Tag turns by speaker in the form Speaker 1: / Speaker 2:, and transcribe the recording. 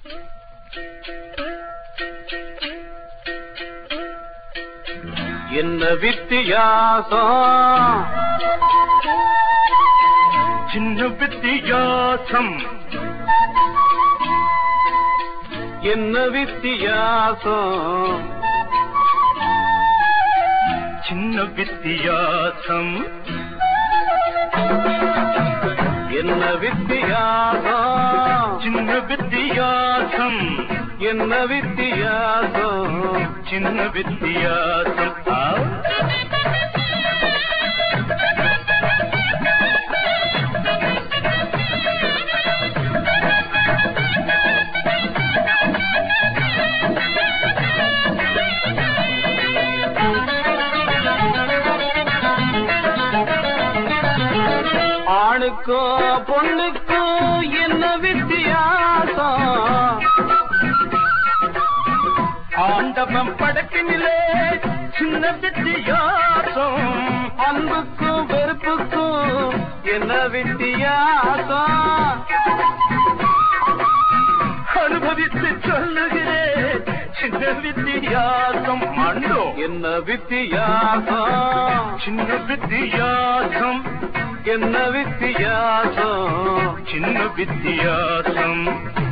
Speaker 1: என்ன வித்தியாசம்
Speaker 2: சின்ன வித்தியாசம்
Speaker 1: என்ன வித்தியாசம்
Speaker 2: சின்ன வித்தியாசம்
Speaker 1: என்ன வித்தியாசம்
Speaker 2: சின்ன வித்தியாசம்
Speaker 1: என்ன வித்தியாசம்
Speaker 2: சின்ன வித்தியாசம்
Speaker 1: ஆணுக்கோ பொண்ணுக்கோ என்ன வித்தியாசம்
Speaker 2: ஆண்டவன் படைப்பினிலே சின்ன வித்தியாசம்
Speaker 1: அன்புக்கும் வெறுப்புக்கும் என்ன வித்தியாசம்
Speaker 2: அனுபவித்து சொல்லுகிறேன் சின்ன வித்தியாசம் மண்டோ
Speaker 1: என்ன வித்தியாசம்
Speaker 2: சின்ன வித்தியாசம்
Speaker 1: என்ன வித்தியாசம்
Speaker 2: சின்ன வித்தியாசம்